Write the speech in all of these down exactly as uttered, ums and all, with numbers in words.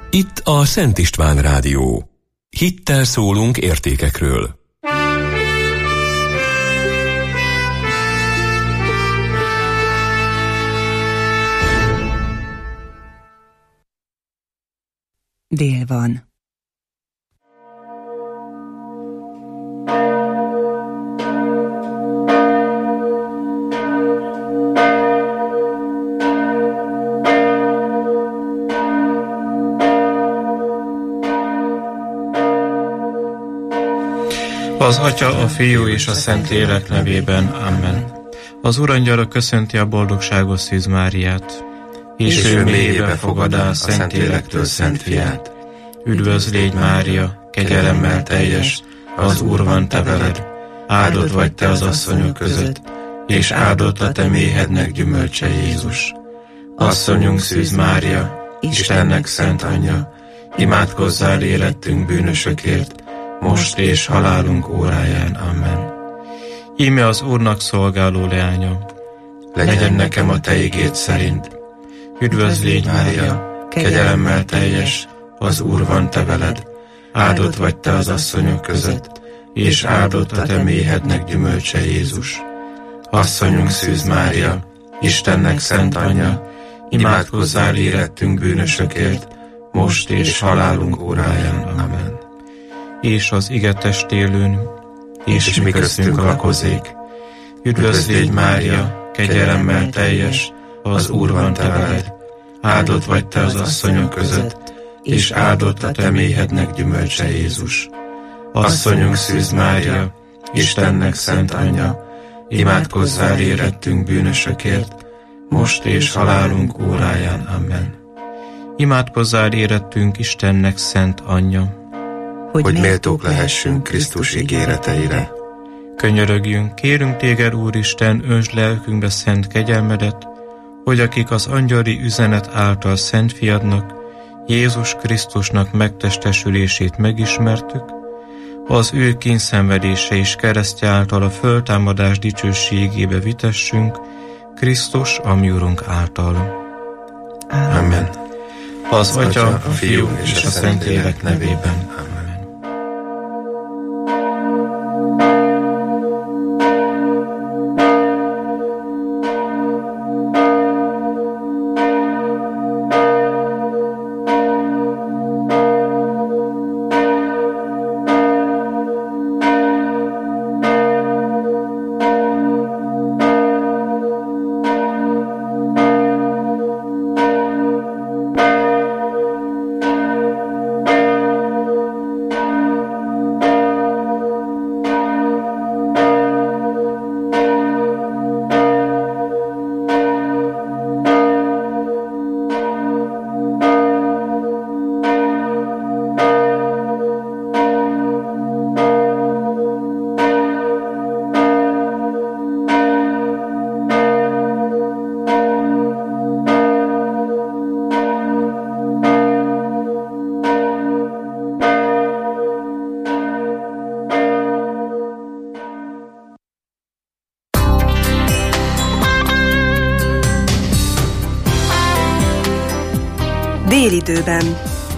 Itt a Szent István Rádió. Hittel szólunk értékekről. Dél van. Az Atya, a Fiú és a Szentlélek nevében. Amen. Az Urangyala köszönti a boldogságos Szűz Máriát, és, és ő mélyébe fogadá a Szentlélektől Szent Fiát. Üdvözl légy, Mária, kegyelemmel teljes, az Úr van te veled, áldott vagy te az asszonyok között, és áldott a te méhednek gyümölcse Jézus. Asszonyunk Szűz Mária, Istennek szent anyja, imádkozzál érettünk bűnösökért, most és halálunk óráján. Amen. Íme az Úrnak szolgáló leánya, legyen nekem a te igéd szerint. Üdvözl légy, Mária, kegyelemmel teljes, az Úr van te veled, áldott vagy te az asszonyok között, és áldott a te méhednek gyümölcse Jézus. Asszonyunk Szűz Mária, Istennek szent anyja, imádkozzál érettünk bűnösökért, most és halálunk óráján. Amen. És az ige testélőn, és, és mi köztünk lakozék. Üdvözl légy, Mária, kegyelemmel teljes, az Úr van te veled, áldott vagy te az asszonyok között, és áldott a te méhednek gyümölcse Jézus. Asszonyunk Szűz Mária, Istennek szent anyja, imádkozzál érettünk bűnösökért, most és halálunk óráján. Amen. Imádkozzál érettünk Istennek szent anyja, hogy, hogy méltók lehessünk Krisztus ígéreteire. Könyörögjünk, kérünk téged, Úristen, öntsd lelkünkbe szent kegyelmedet, hogy akik az angyali üzenet által Szent Fiadnak, Jézus Krisztusnak megtestesülését megismertük, az ő kínszenvedése és keresztje által a föltámadás dicsőségébe vitessünk, Krisztus, a mi Urunk által. Amen. Az Atya, a Fiú és a Szentlélek nevében. Amen. Délidőben.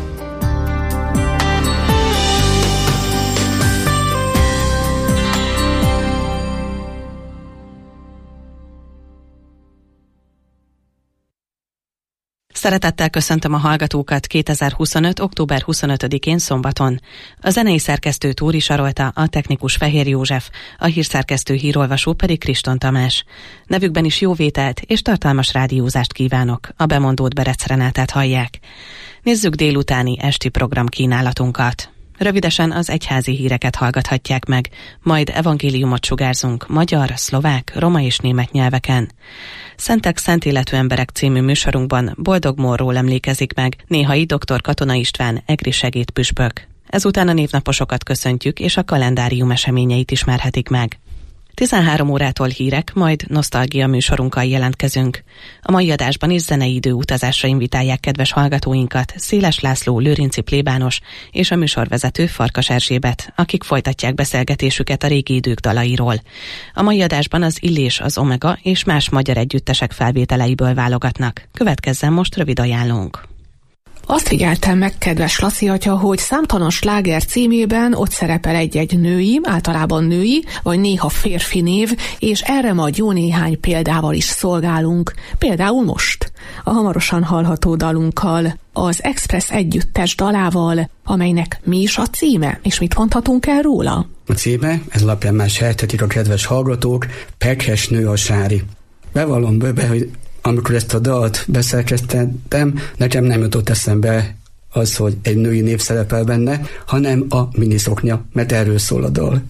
Szeretettel köszöntöm a hallgatókat kétezer-huszonöt. október huszonötödikén szombaton. A zenei szerkesztő Tóri Sarolta, a technikus Fehér József, a hírszerkesztő hírolvasó pedig Kriston Tamás. Nevükben is jó vételt és tartalmas rádiózást kívánok. A bemondót Berec Renátát hallják. Nézzük délutáni esti programkínálatunkat. Rövidesen az egyházi híreket hallgathatják meg, majd evangéliumot sugárzunk magyar, szlovák, roma és német nyelveken. Szentek szent életű emberek című műsorunkban Boldog Morról emlékezik meg néhai dr. Katona István egri segédpüspök. Ezután a névnaposokat köszöntjük, és a kalendárium eseményeit ismerhetik meg. tizenhárom órától hírek, majd nosztalgia műsorunkkal jelentkezünk. A mai adásban is zenei időutazásra invitálják kedves hallgatóinkat Széles László, Lőrinci plébános és a műsorvezető Farkas Erzsébet, akik folytatják beszélgetésüket a régi idők dalairól. A mai adásban az Illés, az Omega és más magyar együttesek felvételeiből válogatnak. Következzen most rövid ajánlónk. Azt figyeltem meg, kedves Laci atya, hogy Számtalan sláger címében ott szerepel egy-egy női, általában női, vagy néha férfi név, és erre majd jó néhány példával is szolgálunk. Például most, a hamarosan hallható dalunkkal, az Express együttes dalával, amelynek mi is a címe, és mit mondhatunk el róla? A címe, ez alapján már sejthetik a kedves hallgatók, Pekhes nő a sári. Bevallom bőbe, hogy amikor ezt a dalt beszerkesztettem, nekem nem jutott eszembe az, hogy egy női név szerepel benne, hanem a miniszoknya, mert erről szól a dal.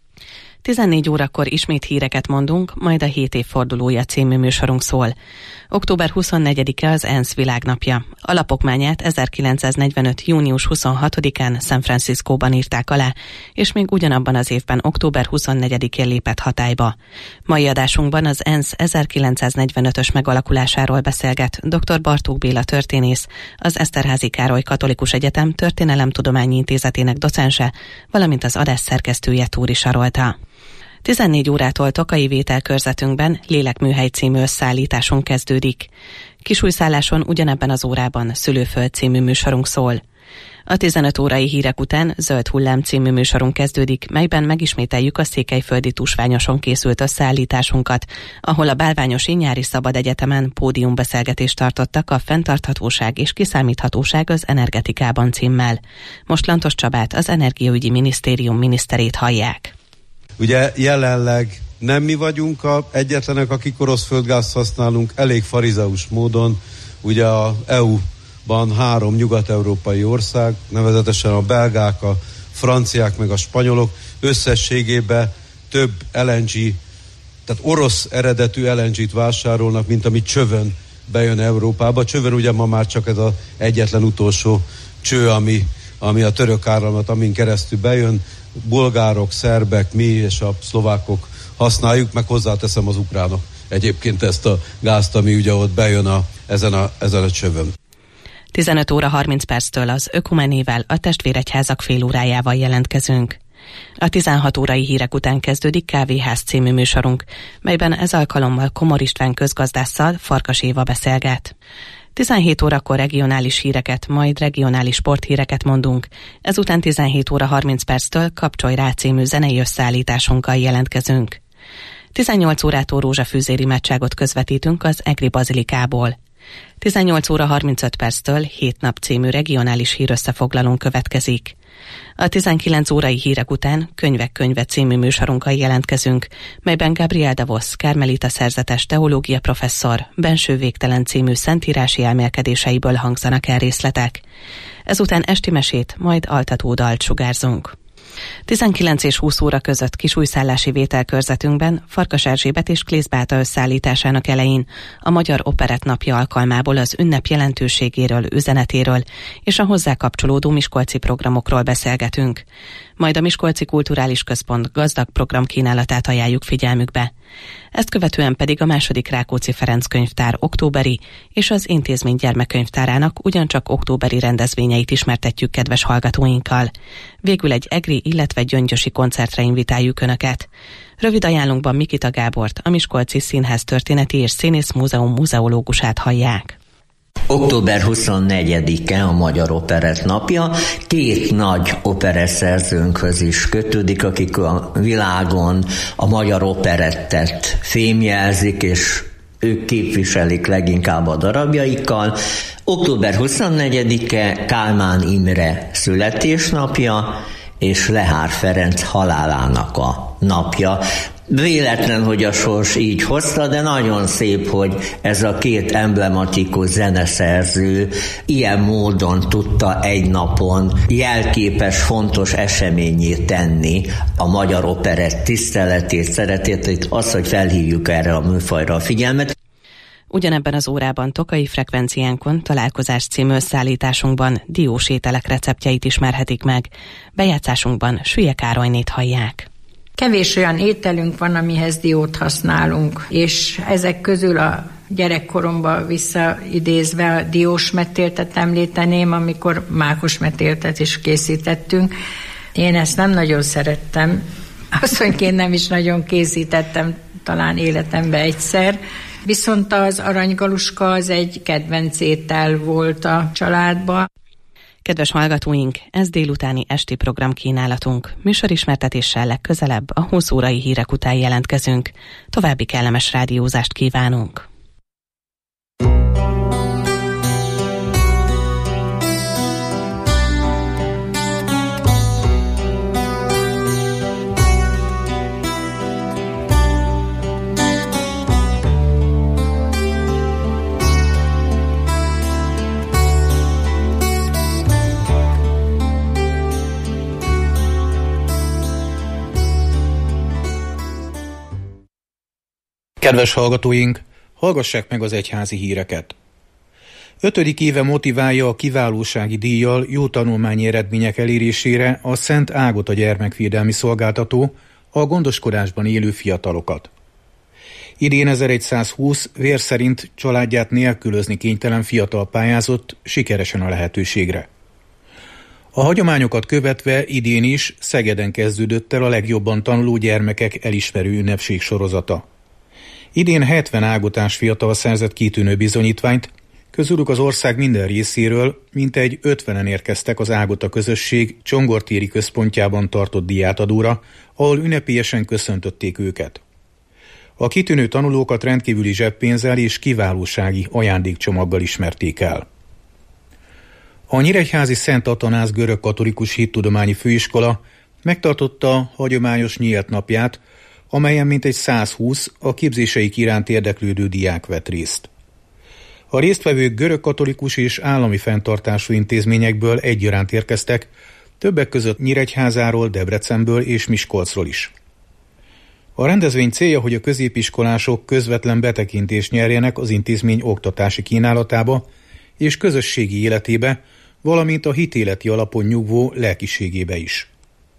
tizennégy órakor ismét híreket mondunk, majd a hét évfordulója című műsorunk szól. október huszonnegyedike az ENSZ világnapja. A lapokmányát ezerkilencszáznegyvenöt. június huszonhatodikán San Franciscóban írták alá, és még ugyanabban az évben október huszonnegyedikén lépett hatályba. Mai adásunkban az ENSZ ezerkilencszáznegyvenötös megalakulásáról beszélget dr. Bartók Béla történész, az Eszterházy Károly Katolikus Egyetem Történelemtudományi Intézetének docense, valamint az adás szerkesztője Túri Sarolta. tizennégy órától Tokai vételkörzetünkben Lélekműhely című összeállításunk kezdődik. Kisújszálláson ugyanebben az órában Szülőföld című műsorunk szól. A tizenöt órai hírek után Zöld hullám című műsorunk kezdődik, melyben megismételjük a székelyföldi tusványoson készült összeállításunkat, ahol a Bálványosi Nyári Szabad Egyetemen pódiumbeszélgetést tartottak a Fenntarthatóság és kiszámíthatóság az energetikában címmel. Most Lantos Csabát, az Energiaügyi Minisztérium miniszterét hallják. Ugye jelenleg nem mi vagyunk a egyetlenek, akik orosz földgázt használunk, elég farizeus módon. Ugye a é u-ban három nyugat-európai ország, nevezetesen a belgák, a franciák meg a spanyolok összességében több el en gé, tehát orosz eredetű el en gét vásárolnak, mint ami csövön bejön Európába. Csövön ugye ma már csak ez az egyetlen utolsó cső, ami, ami a török áramlat, amin keresztül bejön. Bulgárok, szerbek, mi és a szlovákok használjuk, meg hozzáteszem az ukránok egyébként ezt a gázt, ami ugye ott bejön a, ezen, a, ezen a csövön. tizenöt óra harminc perctől az Ökumenével, a Testvéregyházak félórájával jelentkezünk. A tizenhat órai hírek után kezdődik Kávéház című műsorunk, melyben ez alkalommal Komor István közgazdásszal Farkas Éva beszélget. tizenhét órakor regionális híreket, majd regionális sporthíreket mondunk. Ezután tizenhét óra harminc perctől Kapcsolj rá című zenei összeállításunkkal jelentkezünk. tizennyolc órától rózsafűzéri imádságot közvetítünk az Egri Bazilikából. tizennyolc óra harmincöt perctől Hét nap című regionális hírösszefoglalónk következik. A tizenkilenc órai hírek után Könyvek könyve című műsorunkkal jelentkezünk, melyben Gabriel Davos, Kármelita szerzetes teológia professzor, Benső végtelen című szentírási elmélkedéseiből hangzanak el részletek. Ezután esti mesét, majd altatódalt sugárzunk. tizenkilenc és húsz óra között kisújszállási vételkörzetünkben Farkas Erzsébet és Klész Beáta összeállításának elején a Magyar Operett napja alkalmából az ünnep jelentőségéről, üzenetéről és a hozzá kapcsolódó miskolci programokról beszélgetünk. Majd a Miskolci Kulturális Központ gazdag programkínálatát ajánljuk figyelmükbe. Ezt követően pedig a második Rákóczi Ferenc könyvtár októberi és az intézmény gyermekkönyvtárának ugyancsak októberi rendezvényeit ismertetjük kedves hallgatóinkkal. Végül egy egri, illetve gyöngyösi koncertre invitáljuk Önöket. Rövid ajánlunkban Mikita Gábort, a Miskolci Színház történeti és színész múzeum muzeológusát hallják. október huszonnegyedike a Magyar Operett napja. Két nagy opereszerzőnkhöz is kötődik, akik a világon a magyar operettet fémjelzik, és ők képviselik leginkább a darabjaikkal. október huszonnegyedike Kálmán Imre születésnapja, és Lehár Ferenc halálának a napja. Véletlen, hogy a sors így hozta, de nagyon szép, hogy ez a két emblematikus zeneszerző ilyen módon tudta egy napon jelképes, fontos eseményé tenni a magyar operett tiszteletét, szeretetét, az, hogy felhívjuk erre a műfajra a figyelmet. Ugyanebben az órában Tokai frekvenciánkon Találkozás című összeállításunkban diós ételek receptjeit ismerhetik meg. Bejátszásunkban Sülye Károlynét hallják. Kevés olyan ételünk van, amihez diót használunk, és ezek közül a gyerekkoromba visszaidézve a diós metéltet említeném, amikor mákos metéltet is készítettünk. Én ezt nem nagyon szerettem, asszonyként nem is nagyon készítettem, talán életemben egyszer, Viszont az aranygaluska az egy kedvenc étel volt a családban. Kedves hallgatóink, ez délutáni esti programkínálatunk. Műsorismertetéssel legközelebb a húsz órai hírek után jelentkezünk. További kellemes rádiózást kívánunk. Kedves hallgatóink, hallgassák meg az egyházi híreket. Ötödik éve motiválja a kiválósági díjjal jó tanulmányi eredmények elérésére a Szent Ágota Gyermekvédelmi Szolgáltató a gondoskodásban élő fiatalokat. Idén ezerszázhúsz vér szerint családját nélkülözni kénytelen fiatal pályázott sikeresen a lehetőségre. A hagyományokat követve idén is Szegeden kezdődött el a legjobban tanuló gyermekek elismerő ünnepség sorozata. Idén hetven ágotás fiatal szerzett kitűnő bizonyítványt, közülük az ország minden részéről mintegy ötvenen érkeztek az Ágota közösség Csongortéri központjában tartott díjátadóra, ahol ünnepélyesen köszöntötték őket. A kitűnő tanulókat rendkívüli zseppénzzel és kiválósági ajándékcsomaggal ismerték el. A nyíregyházi Szent Atanáz görögkatolikus hittudományi főiskola megtartotta hagyományos nyílt napját, amelyen mintegy százhúsz a képzéseik iránt érdeklődő diák vett részt. A résztvevők görögkatolikus és állami fenntartású intézményekből egyaránt érkeztek, többek között Nyíregyházáról, Debrecenből és Miskolcról is. A rendezvény célja, hogy a középiskolások közvetlen betekintést nyerjenek az intézmény oktatási kínálatába és közösségi életébe, valamint a hitéleti alapon nyugvó lelkiségébe is.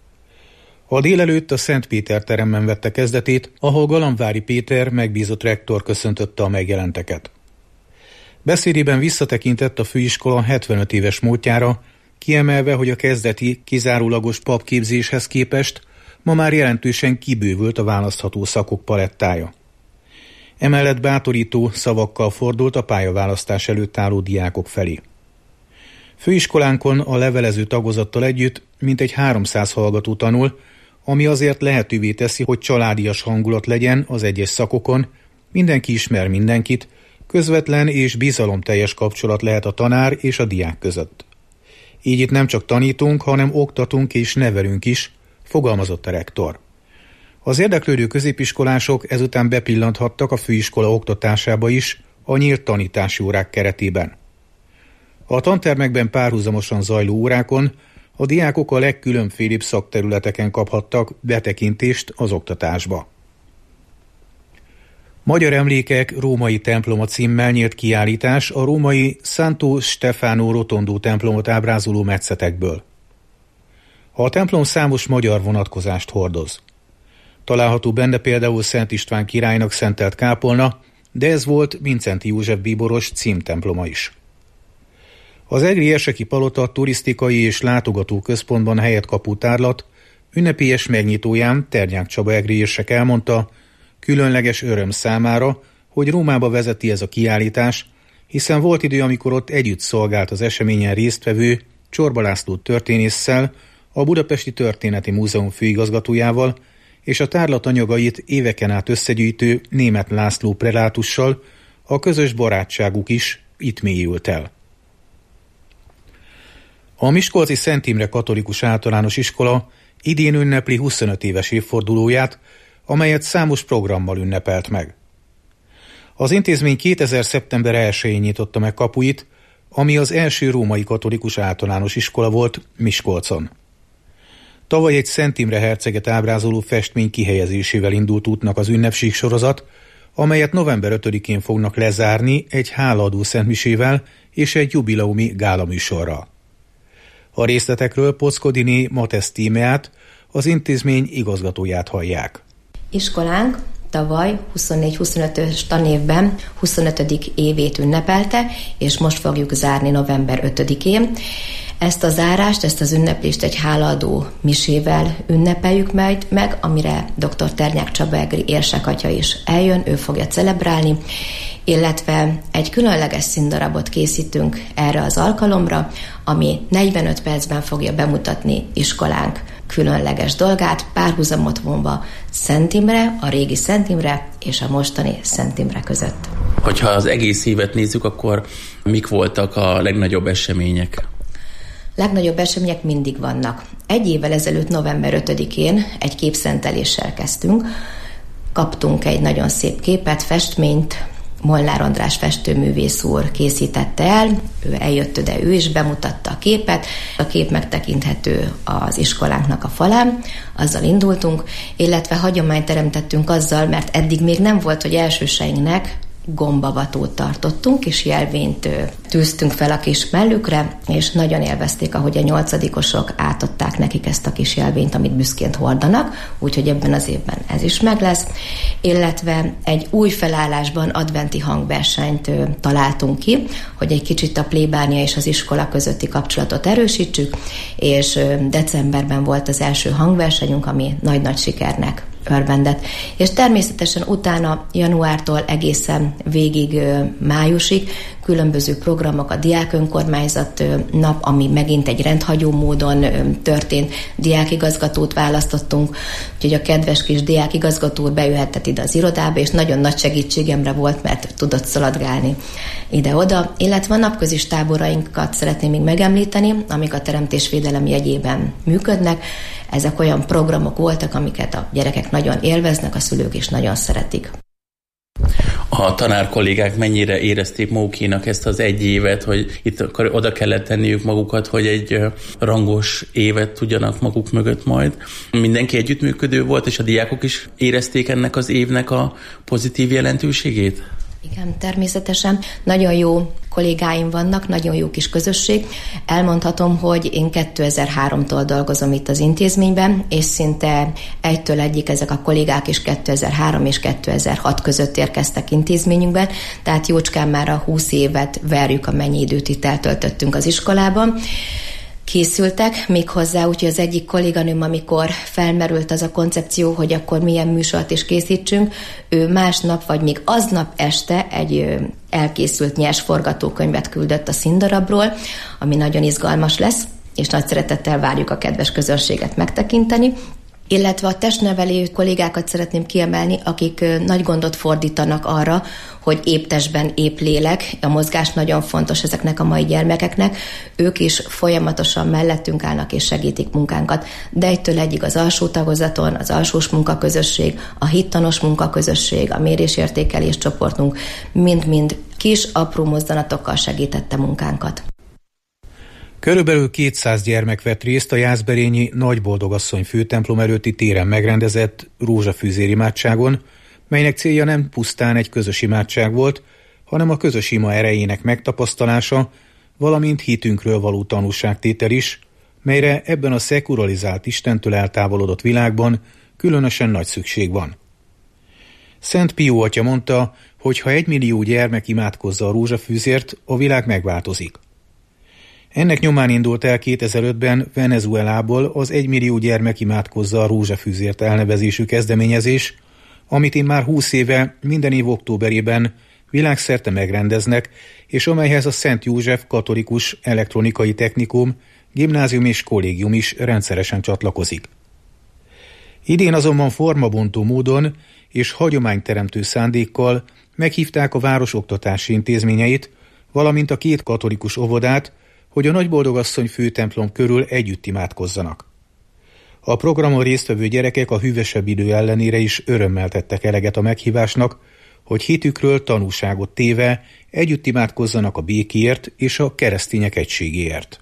A délelőtt a Szent Péter teremben vette kezdetét, ahol Galambvári Péter megbízott rektor köszöntötte a megjelenteket. Beszédében visszatekintett a főiskola hetvenöt éves múltjára, kiemelve, hogy a kezdeti, kizárólagos papképzéshez képest ma már jelentősen kibővült a választható szakok palettája. Emellett bátorító szavakkal fordult a pályaválasztás előtt álló diákok felé. Főiskolánkon a levelező tagozattal együtt mintegy háromszáz hallgató tanul, ami azért lehetővé teszi, hogy családias hangulat legyen az egyes szakokon, mindenki ismer mindenkit, közvetlen és bizalomteljes kapcsolat lehet a tanár és a diák között. Így itt nem csak tanítunk, hanem oktatunk és nevelünk is, fogalmazott a rektor. Az érdeklődő középiskolások ezután bepillanthattak a főiskola oktatásába is a nyílt tanítási órák keretében. A tantermekben párhuzamosan zajló órákon a diákok a legkülönfélébb szakterületeken kaphattak betekintést az oktatásba. Magyar emlékek római temploma címmel nyílt kiállítás a római Santo Stefano Rotondo templomot ábrázoló metszetekből. A templom számos magyar vonatkozást hordoz. Található benne például Szent István királynak szentelt kápolna, de ez volt Vincenti József bíboros címtemploma is. Az egri érseki palota turisztikai és látogató központban helyet kapó tárlat ünnepélyes megnyitóján Ternyák Csaba egri érsek elmondta, különleges öröm számára, hogy Rómába vezeti ez a kiállítás, hiszen volt idő, amikor ott együtt szolgált az eseményen résztvevő Csorba László történésszel, a Budapesti Történeti Múzeum főigazgatójával és a tárlat anyagait éveken át összegyűjtő Németh László prelátussal, a közös barátságuk is itt mélyült el. A miskolci Szent Imre Katolikus Általános Iskola idén ünnepli huszonöt éves évfordulóját, amelyet számos programmal ünnepelt meg. Az intézmény kétezer. szeptember elsején nyitotta meg kapuit, ami az első római katolikus általános iskola volt Miskolcon. Tavaly egy Szent Imre herceget ábrázoló festmény kihelyezésével indult útnak az ünnepség sorozat, amelyet november ötödikén fognak lezárni egy hálaadó szentmisével és egy jubileumi gálaműsorral. A részletekről Poczkodini Matesz Tímeát, az intézmény igazgatóját hallják. Iskolánk tavaly huszonnégy-huszonötös tanévben huszonötödik évét ünnepelte, és most fogjuk zárni november ötödikén. Ezt a zárást, ezt az ünneplést egy hálaadó misével ünnepeljük majd meg, amire dr. Ternyák Csaba egri érsekatya is eljön, ő fogja celebrálni, illetve egy különleges színdarabot készítünk erre az alkalomra, ami negyvenöt percben fogja bemutatni iskolánk különleges dolgát, párhuzamot vonva Szent Imre, a régi Szent Imre és a mostani Szent Imre között. Hogyha az egész évet nézzük, akkor mik voltak a legnagyobb események? Legnagyobb események mindig vannak. Egy évvel ezelőtt, november ötödikén egy képszenteléssel kezdtünk. Kaptunk egy nagyon szép képet, festményt, Molnár András festőművész úr készítette el, ő eljött ide, ő is bemutatta a képet, a kép megtekinthető az iskolánknak a falán, azzal indultunk, illetve hagyományt teremtettünk azzal, mert eddig még nem volt, hogy elsőseinknek gombavatót tartottunk, és jelvényt tűztünk fel a kis mellükre, és nagyon élvezték, ahogy a nyolcadikosok átadták nekik ezt a kis jelvényt, amit büszként hordanak, úgyhogy ebben az évben ez is meg lesz. Illetve egy új felállásban adventi hangversenyt találtunk ki, hogy egy kicsit a plébánia és az iskola közötti kapcsolatot erősítsük, és decemberben volt az első hangversenyünk, ami nagy-nagy sikernek örvendett. És természetesen utána januártól egészen végig májusig különböző programok, a diák önkormányzat nap, ami megint egy rendhagyó módon történt, diákigazgatót választottunk, úgyhogy a kedves kis diákigazgató úr bejöhetett ide az irodába, és nagyon nagy segítségemre volt, mert tudott szaladgálni ide-oda, illetve a napközis táborainkat szeretném még megemlíteni, amik a teremtésvédelem jegyében működnek. Ezek olyan programok voltak, amiket a gyerekek nagyon élveznek, a szülők is nagyon szeretik. A tanár kollégák mennyire érezték magukénak ezt az egy évet, hogy itt akkor oda kellett tenniük magukat, hogy egy rangos évet tudjanak maguk mögött majd. Mindenki együttműködő volt, és a diákok is érezték ennek az évnek a pozitív jelentőségét? Igen, természetesen. Nagyon jó kollégáim vannak, nagyon jó kis közösség. Elmondhatom, hogy én kétezer-háromtól dolgozom itt az intézményben, és szinte egytől egyik ezek a kollégák is kétezer-három és kétezer-hat között érkeztek intézményünkben, tehát jócskán már a húsz évet verjük, amennyi időt itt eltöltöttünk az iskolában. Készültek még hozzá, úgyhogy az egyik kolléganőm, amikor felmerült az a koncepció, hogy akkor milyen műsort is készítsünk, ő másnap, vagy még aznap este egy elkészült nyers forgatókönyvet küldött a színdarabról, ami nagyon izgalmas lesz, és nagy szeretettel várjuk a kedves közönséget megtekinteni. Illetve a testnevelő kollégákat szeretném kiemelni, akik nagy gondot fordítanak arra, hogy épp testben épp lélek, a mozgás nagyon fontos ezeknek a mai gyermekeknek, ők is folyamatosan mellettünk állnak és segítik munkánkat, de egytől egyig az alsó tagozaton, az alsós munkaközösség, a hittanos munkaközösség, a mérésértékelés csoportunk mind-mind kis, apró mozzanatokkal segítette munkánkat. Körülbelül kétszáz gyermek vett részt a Jászberényi Nagyboldogasszony főtemplom előtti téren megrendezett rózsafűzér imádságon, melynek célja nem pusztán egy közös imádság volt, hanem a közös ima erejének megtapasztalása, valamint hitünkről való tanúságtétel is, melyre ebben a szekularizált, Istentől eltávolodott világban különösen nagy szükség van. Szent Pió atya mondta, hogy ha egymillió gyermek imádkozza a rózsafűzért, a világ megváltozik. Ennek nyomán indult el kétezer-ötben Venezuelából az egymillió gyermek imádkozza a rózsafűzért elnevezésű kezdeményezés, amit immár húsz éve minden év októberében világszerte megrendeznek, és amelyhez a Szent József Katolikus Elektronikai Technikum, Gimnázium és Kollégium is rendszeresen csatlakozik. Idén azonban formabontó módon és hagyományteremtő szándékkal meghívták a város oktatási intézményeit, valamint a két katolikus óvodát, hogy a Nagyboldogasszony főtemplom körül együtt imádkozzanak. A programon résztvevő gyerekek a hűvösebb idő ellenére is örömmel tettek eleget a meghívásnak, hogy hitükről tanúságot téve együtt imádkozzanak a békéért és a keresztények egységéért.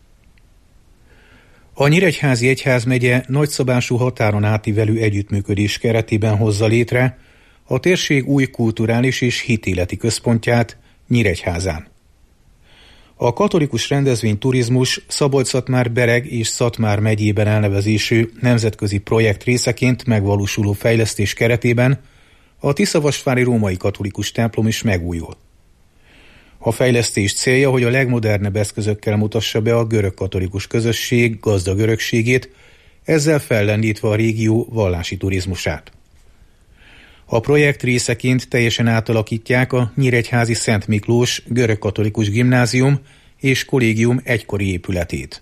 A Nyíregyházi Egyházmegye nagyszabású határon átívelő együttműködés keretében hozza létre a térség új kulturális és hitéleti központját Nyíregyházán. A katolikus rendezvényturizmus Szabolcs-Szatmár-Bereg és Szatmár megyében elnevezésű nemzetközi projekt részeként megvalósuló fejlesztés keretében a Tiszavasvári római katolikus templom is megújul. A fejlesztés célja, hogy a legmodernebb eszközökkel mutassa be a görög-katolikus közösség gazdag örökségét, ezzel fellendítve a régió vallási turizmusát. A projekt részeként teljesen átalakítják a Nyíregyházi Szent Miklós görög-katolikus gimnázium és kollégium egykori épületét.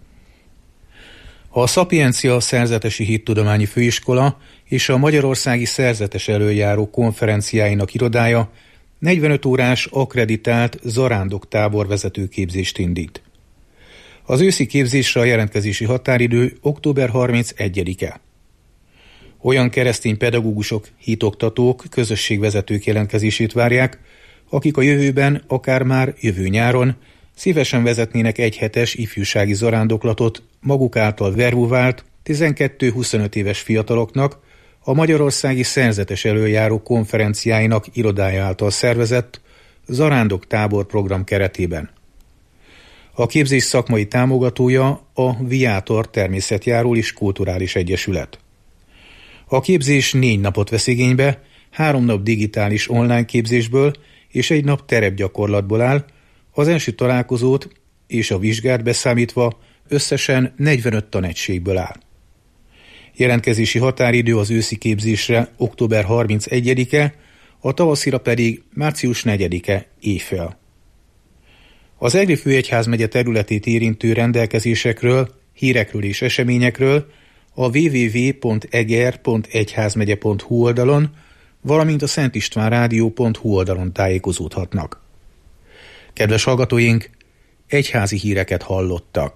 A Szapiencia Szerzetesi Hittudományi Főiskola és a Magyarországi Szerzetes Elöljáró konferenciáinak irodája negyvenöt órás akkreditált zarándok táborvezető képzést indít. Az őszi képzésre a jelentkezési határidő október harmincegyedike. Olyan keresztény pedagógusok, hitoktatók, közösségvezetők jelentkezését várják, akik a jövőben, akár már jövő nyáron szívesen vezetnének egyhetes ifjúsági zarándoklatot maguk által verbuvált tizenkettő-huszonöt éves fiataloknak a Magyarországi Szerzetes Elöljáró konferenciáinak irodája által szervezett Zarándok tábor program keretében. A képzés szakmai támogatója a Viátor Természetjáró és Kulturális Egyesület. A képzés négy napot vesz igénybe, három nap digitális online képzésből és egy nap terepgyakorlatból áll, az első találkozót és a vizsgát beszámítva összesen negyvenöt tanegységből áll. Jelentkezési határidő az őszi képzésre október harmincegyedike, a tavaszira pedig március negyedike éjfél. Az Egri főegyházmegye területét érintő rendelkezésekről, hírekről és eseményekről a double-u double-u double-u pont eger pont egyházmegye pont hu oldalon, valamint a szentistvánrádió pont hu oldalon tájékozódhatnak. Kedves hallgatóink, egyházi híreket hallottak.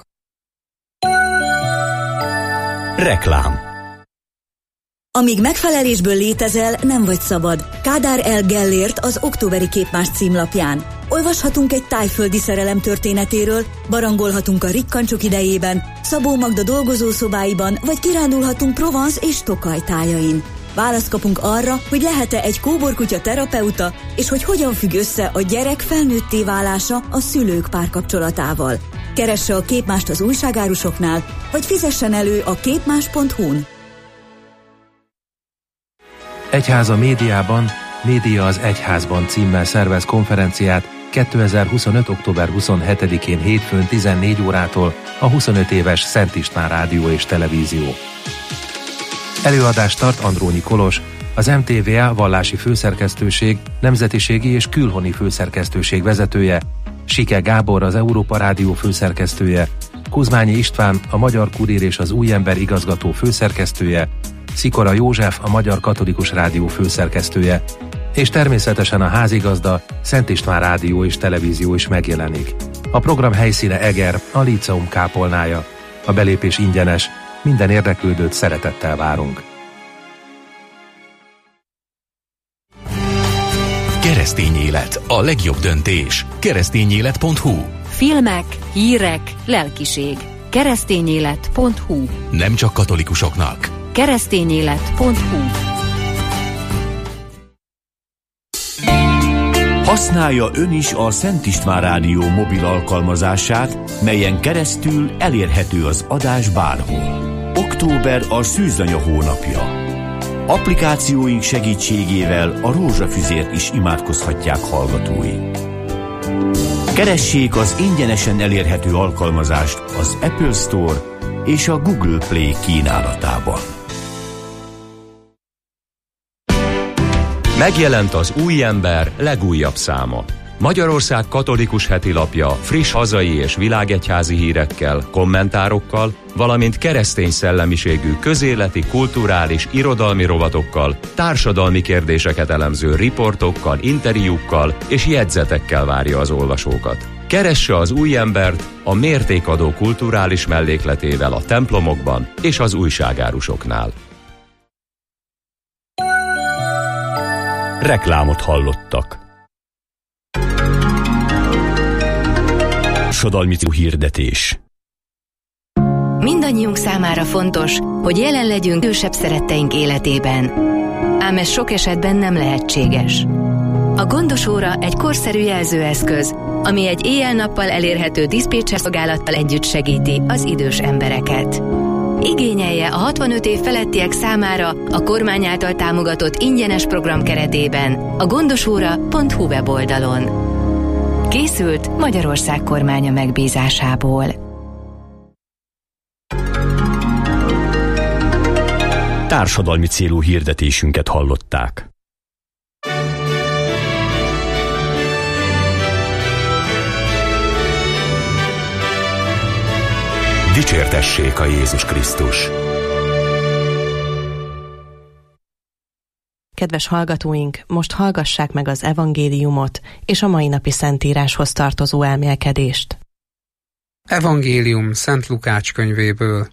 Reklám. Amíg megfelelésből létezel, nem vagy szabad. Kádár L. Gellért az októberi Képmás címlapján. Olvashatunk egy tájföldi szerelem történetéről, barangolhatunk a rikkancsok idejében, Szabó Magda dolgozószobáiban, vagy kirándulhatunk Provence és Tokaj tájain. Választ kapunk arra, hogy lehet-e egy kóborkutya terapeuta, és hogy hogyan függ össze a gyerek felnőtté válása a szülők párkapcsolatával. Keresse a Képmást az újságárusoknál, vagy fizessen elő a képmás pont hu-n. Egyház a médiában, Média az egyházban címmel szervez konferenciát kétezer-huszonöt. október huszonhetedikén hétfőn tizennégy órától a huszonöt éves Szent István Rádió és Televízió. Előadást tart Andrónyi Kolos, az em té vé á vallási főszerkesztőség, nemzetiségi és külhoni főszerkesztőség vezetője, Sike Gábor az Európa Rádió főszerkesztője, Kuzmányi István a Magyar Kurír és az Új Ember igazgató főszerkesztője, Szikora József a Magyar Katolikus Rádió főszerkesztője, és természetesen a házigazda, Szent István Rádió és Televízió is megjelenik. A program helyszíne Eger, a Líceum kápolnája. A belépés ingyenes, minden érdeklődőt szeretettel várunk. Keresztény élet, a legjobb döntés. keresztényélet pont hu. Filmek, hírek, lelkiség. keresztényélet pont hu. Nem csak katolikusoknak. keresztényélet pont hu. Használja ön is a Szent István Rádió mobil alkalmazását, melyen keresztül elérhető az adás bárhol. Október a szűzanya hónapja. Applikációink segítségével a rózsafüzért is imádkozhatják hallgatóink. Keressék az ingyenesen elérhető alkalmazást az Apple Store és a Google Play kínálatában. Megjelent az Új Ember legújabb száma. Magyarország katolikus hetilapja friss hazai és világegyházi hírekkel, kommentárokkal, valamint keresztény szellemiségű közéleti, kulturális, irodalmi rovatokkal, társadalmi kérdéseket elemző riportokkal, interjúkkal és jegyzetekkel várja az olvasókat. Keresse az Új Embert a mértékadó kulturális mellékletével a templomokban és az újságárusoknál. Reklámot hallottak. Sodalmi hirdetés. Mindannyiunk számára fontos, hogy jelen legyünk ősebb szeretteink életében. Ám ez sok esetben nem lehetséges. A Gondos óra egy korszerű jelzőeszköz, ami egy éjjel-nappal elérhető diszpécser szolgálattal együtt segíti az idős embereket. Igényelje a hatvanöt év felettiek számára a kormány által támogatott ingyenes program keretében a gondosóra pont hu weboldalon. Készült Magyarország kormánya megbízásából. Társadalmi célú hirdetésünket hallották. Dicsértessék a Jézus Krisztus! Kedves hallgatóink, most hallgassák meg az evangéliumot és a mai napi szentíráshoz tartozó elmélkedést. Evangélium Szent Lukács könyvéből.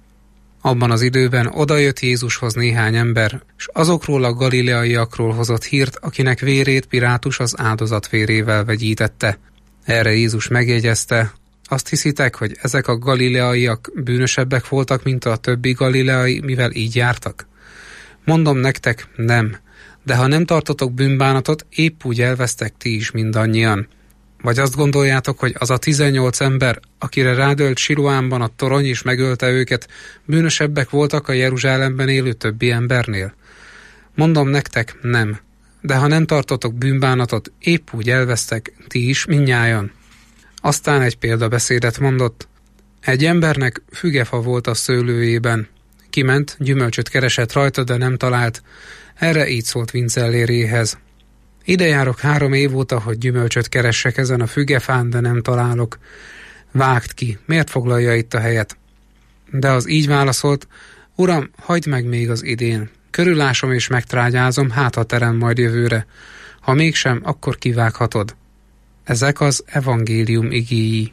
Abban az időben odajött Jézushoz néhány ember, és azokról a galileaiakról hozott hírt, akinek vérét Pilátus az áldozatvérével vegyítette. Erre Jézus megjegyezte: azt hiszitek, hogy ezek a galileaiak bűnösebbek voltak, mint a többi galileai, mivel így jártak? Mondom nektek, nem. De ha nem tartotok bűnbánatot, épp úgy elvesztek ti is mindannyian. Vagy azt gondoljátok, hogy az a tizennyolc ember, akire rádölt Siloánban a torony és megölte őket, bűnösebbek voltak a Jeruzsálemben élő többi embernél? Mondom nektek, nem. De ha nem tartotok bűnbánatot, épp úgy elvesztek ti is mindnyájan. Aztán egy példabeszédet mondott. Egy embernek fügefa volt a szőlőjében. Kiment, gyümölcsöt keresett rajta, de nem talált. Erre így szólt Vincelléréhez: ide járok három év óta, hogy gyümölcsöt keressek ezen a fügefán, de nem találok. Vágd ki, miért foglalja itt a helyet? De az így válaszolt: Uram, hagyd meg még az idén. Körülásom és megtrágyázom, hát ha terem majd jövőre. Ha mégsem, akkor kivághatod. Ezek az evangélium igéi.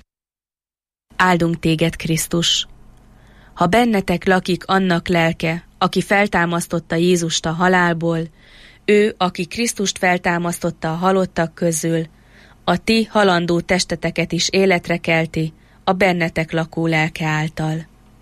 Áldunk téged, Krisztus! Ha bennetek lakik annak lelke, aki feltámasztotta Jézust a halálból, ő, aki Krisztust feltámasztotta a halottak közül, a ti halandó testeteket is életre kelti a bennetek lakó lelke által.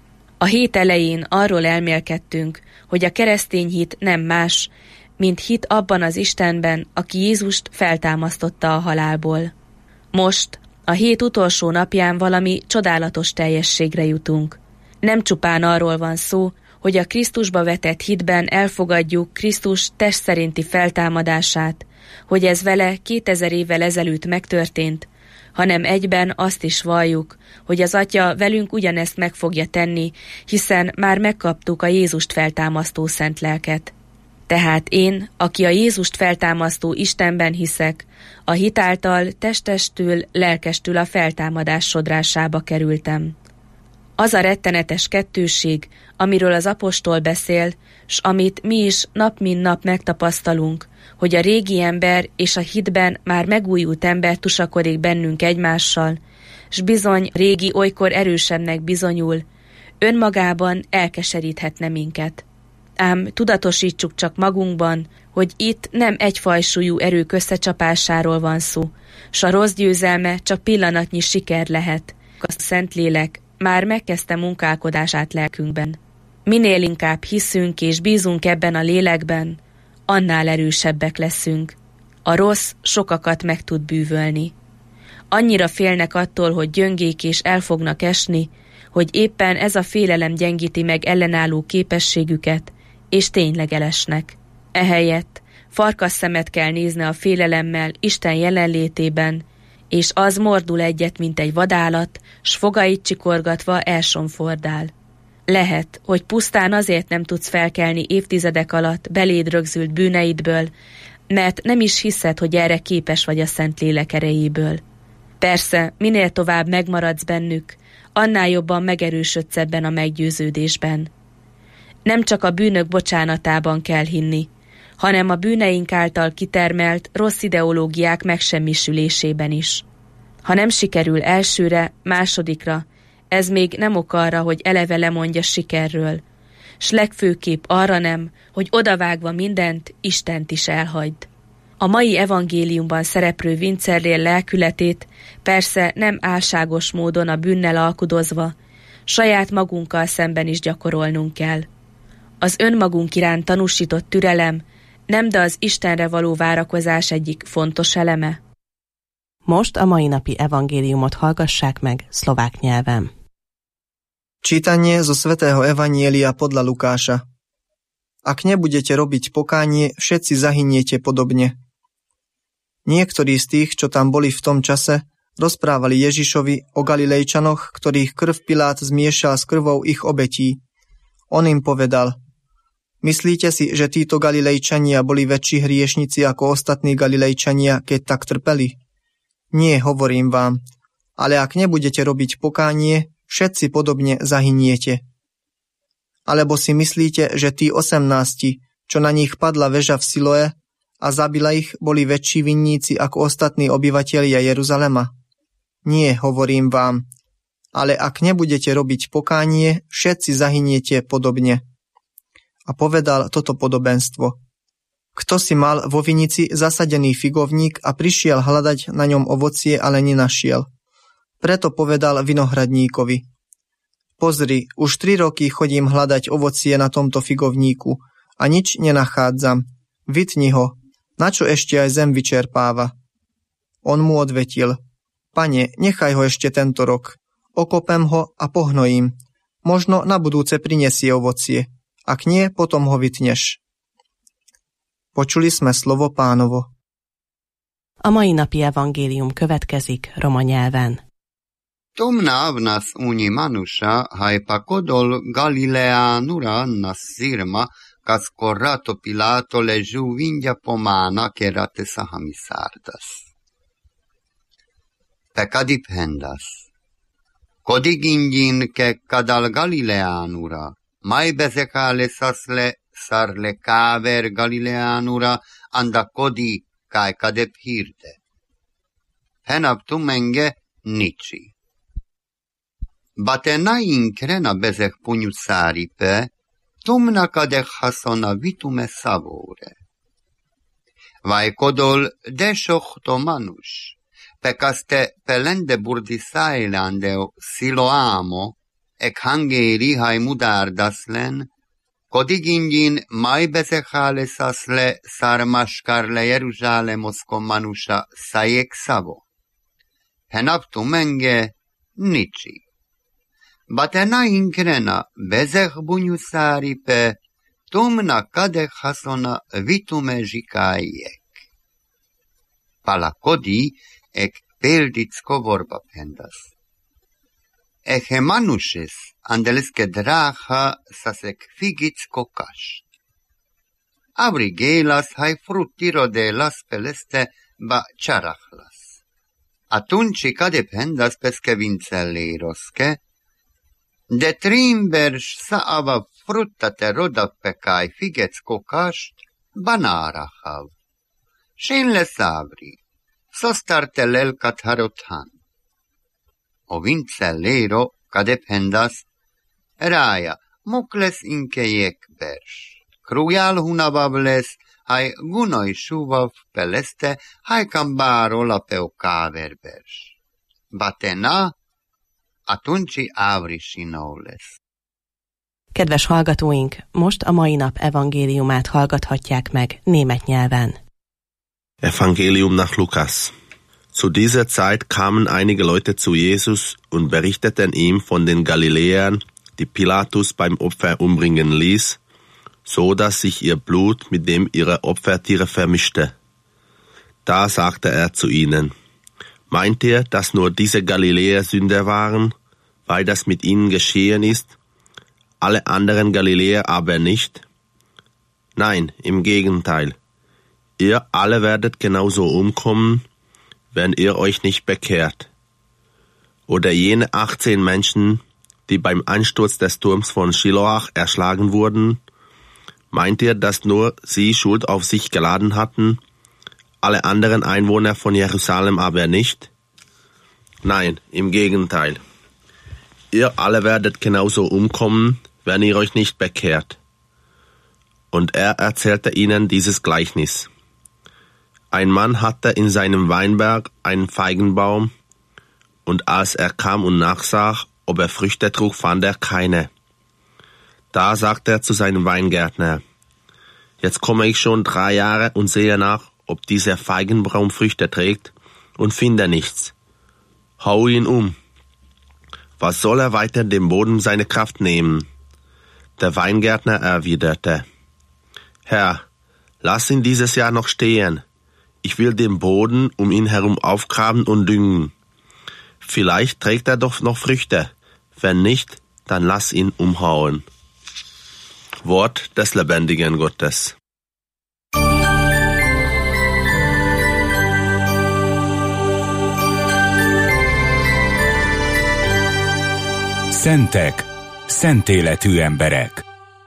A hét elején arról elmélkedtünk, hogy a keresztény hit nem más, mint hit abban az Istenben, aki Jézust feltámasztotta a halálból. Most, a hét utolsó napján valami csodálatos teljességre jutunk. Nem csupán arról van szó, hogy a Krisztusba vetett hitben elfogadjuk Krisztus test szerinti feltámadását, hogy ez vele kétezer évvel ezelőtt megtörtént, hanem egyben azt is valljuk, hogy az Atya velünk ugyanezt meg fogja tenni, hiszen már megkaptuk a Jézust feltámasztó szent lelket. Tehát én, aki a Jézust feltámasztó Istenben hiszek, a hit által testestül, lelkestül a feltámadás sodrásába kerültem. Az a rettenetes kettőség, amiről az apostol beszél, s amit mi is nap mint nap megtapasztalunk, hogy a régi ember és a hitben már megújult ember tusakodik bennünk egymással, s bizony régi olykor erősebbnek bizonyul, önmagában elkeseríthetne minket. Ám tudatosítsuk csak magunkban, hogy itt nem egyfajsúlyú erők összecsapásáról van szó, s a rossz győzelme csak pillanatnyi siker lehet. A Szentlélek már megkezdte munkálkodását lelkünkben. Minél inkább hiszünk és bízunk ebben a lélekben, annál erősebbek leszünk. A rossz sokakat meg tud bűvölni. Annyira félnek attól, hogy gyöngék és el fognak esni, hogy éppen ez a félelem gyengíti meg ellenálló képességüket, és tényleg elesnek. Ehelyett farkasszemet kell nézni a félelemmel Isten jelenlétében, és az mordul egyet, mint egy vadállat, s fogait csikorgatva elsomfordál. Lehet, hogy pusztán azért nem tudsz felkelni évtizedek alatt beléd rögzült bűneidből, mert nem is hiszed, hogy erre képes vagy a Szentlélek erejéből. Persze, minél tovább megmaradsz bennük, annál jobban megerősödsz ebben a meggyőződésben. Nem csak a bűnök bocsánatában kell hinni, hanem a bűneink által kitermelt rossz ideológiák megsemmisülésében is. Ha nem sikerül elsőre, másodikra, ez még nem ok arra, hogy eleve lemondja sikerről, s legfőképp arra nem, hogy odavágva mindent, Istent is elhagyd. A mai evangéliumban szereplő Vincellér lelkületét persze nem álságos módon a bűnnel alkudozva, saját magunkkal szemben is gyakorolnunk kell. Az önmagunk iránt tanúsított türelem nem, de az Istenre való várakozás egyik fontos eleme. Most a mai napi evangéliumot hallgassák meg szlovák nyelven. Čítanie zo svätého Evanielia podľa Lukáša. Ak nebudete robiť pokánie, všetci zahyniete podobne. Niektorí z tých, čo tam boli v tom čase, rozprávali Ježišovi o Galilejčanoch, ktorých krv Pilát zmiešal s krvou ich obetí. On im povedal: Myslíte si, že títo Galilejčania boli väčší hriešnici ako ostatní Galilejčania, keď tak trpeli? Nie, hovorím vám, ale ak nebudete robiť pokánie, všetci podobne zahyniete. Alebo si myslíte, že tí osemnásti, čo na nich padla väža v Siloe a zabila ich, boli väčší vinníci ako ostatní obyvatelia Jeruzalema? Nie, hovorím vám, ale ak nebudete robiť pokánie, všetci zahyniete podobne. A povedal toto podobenstvo. Kto si mal vo vinici zasadený figovník a prišiel hľadať na ňom ovocie, ale nenašiel. Preto povedal vinohradníkovi: Pozri, už tri roky chodím hľadať ovocie na tomto figovníku a nič nenachádzam. Vytni ho, na čo ešte aj zem vyčerpáva. On mu odvetil: Pane, nechaj ho ešte tento rok. Okopem ho a pohnojím. Možno na budúce prinesie ovocie. Ak nie, potom ho vytneš. Počuli sme slovo Pánovo. A mai napi evangélium következik roma nyelven. Tomna avnas uni manusha haipacodol Galileanura nasirma cas corrato Pilato le juvindia pomana kerate sahamisardas. Pecadip hendas. Codigingin ke cadal Galileanura, mai bezecale sasle sarle caver Galileanura anda codi cae cadep hirte. Henaptu menge nici. Batena increna bezec puniusaripe, tumna cadec hasona vitume savore. Vai codol deșohto manus, pe caste pelende burdisailande siloamo, ec hangeri hai mudardaslen, codigingin mai bezecale sasle sarmascarle Jerusalemosco manusha saiec savo. Henaptu menge nici. Batena increna bezech buniusari pe tumna cadec hasona vitume jicaiec. Palacodi ec pelditsko vorba pendas. Eche manuses andelesque draha sasec figitsko casht. Abrigelas hai fruttiro de las peleste ba charachlas. Atunci cade pendas pesce vincelleirosque, de trimberș sa ava frutta te roda pe cai figitsko casht banarahav. Shin le savri. Sostartelel catharotan. O vincellero cadependas, raia, mucles inceiec berș. Cruial hunabables, hai gunoi șuvav peleste, hai cambaro la peu caver berș. Batena, atunci avri sinoules. Kedves hallgatóink, most a mai nap evangéliumát hallgathatják meg német nyelven. Evangelium nach Lukas. Zu dieser Zeit kamen einige Leute zu Jesus und berichteten ihm von den Galiläern, die Pilatus beim Opfer umbringen ließ, so dass sich ihr Blut mit dem ihrer Opfertiere vermischte. Da sagte er zu ihnen: Meint ihr, dass nur diese Galiläer Sünder waren, weil das mit ihnen geschehen ist, alle anderen Galiläer aber nicht? Nein, im Gegenteil. Ihr alle werdet genauso umkommen, wenn ihr euch nicht bekehrt. Oder jene achtzehn Menschen, die beim Einsturz des Turms von Shiloach erschlagen wurden, meint ihr, dass nur sie Schuld auf sich geladen hatten, alle anderen Einwohner von Jerusalem aber nicht? Nein, im Gegenteil. Ihr alle werdet genauso umkommen, wenn ihr euch nicht bekehrt. Und er erzählte ihnen dieses Gleichnis. Ein Mann hatte in seinem Weinberg einen Feigenbaum, und als er kam und nachsah, ob er Früchte trug, fand er keine. Da sagte er zu seinem Weingärtner: Jetzt komme ich schon drei Jahre und sehe nach, ob dieser Feigenbaum Früchte trägt, und finde nichts. Hau ihn um. Was soll er weiter dem Boden seine Kraft nehmen? Der Weingärtner erwiderte: Herr, lass ihn dieses Jahr noch stehen. Ich will den Boden um ihn herum aufgraben und düngen. Vielleicht trägt er doch noch Früchte. Wenn nicht, dann lass ihn umhauen. Wort des lebendigen Gottes. Szentek, szent életű emberek.